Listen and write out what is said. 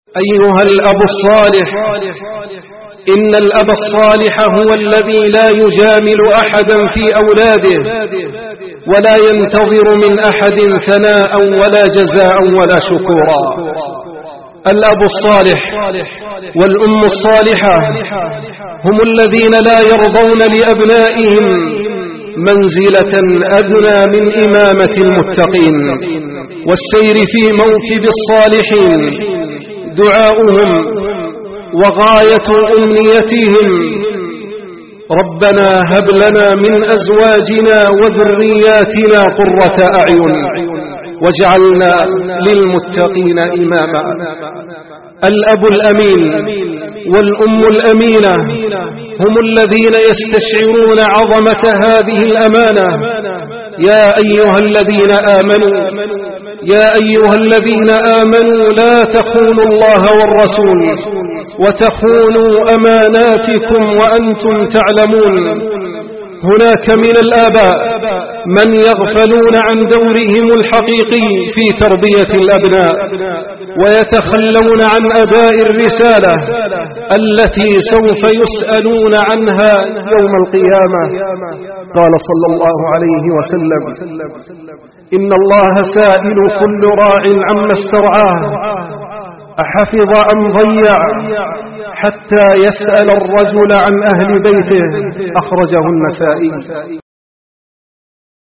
أيها الأب الصالح، إن الأب الصالح هو الذي لا يجامل أحدا في أولاده ولا ينتظر من أحد ثناء ولا جزاء ولا شكورا. الأب الصالح والأم الصالحة هم الذين لا يرضون لأبنائهم منزلة أدنى من إمامة المتقين والسير في موكب الصالحين. دعاؤهم وغاية أمنيتهم: ربنا هب لنا من أزواجنا وذرياتنا قرة أعين واجعلنا للمتقين إماما. الأب الأمين والأم الأمينة هم الذين يستشعرون عظمة هذه الأمانة. يا أيها الذين آمنوا لا تخونوا الله والرسول وتخونوا أماناتكم وأنتم تعلمون. هناك من الآباء من يغفلون عن دورهم الحقيقي في تربية الأبناء ويتخلون عن أداء الرسالة التي سوف يسألون عنها يوم القيامة. قال صلى الله عليه وسلم: إن الله سائل كل راع عما استرعاه أحفظ أم ضيع، حتى يسأل الرجل عن أهل بيته. أخرجه النسائي.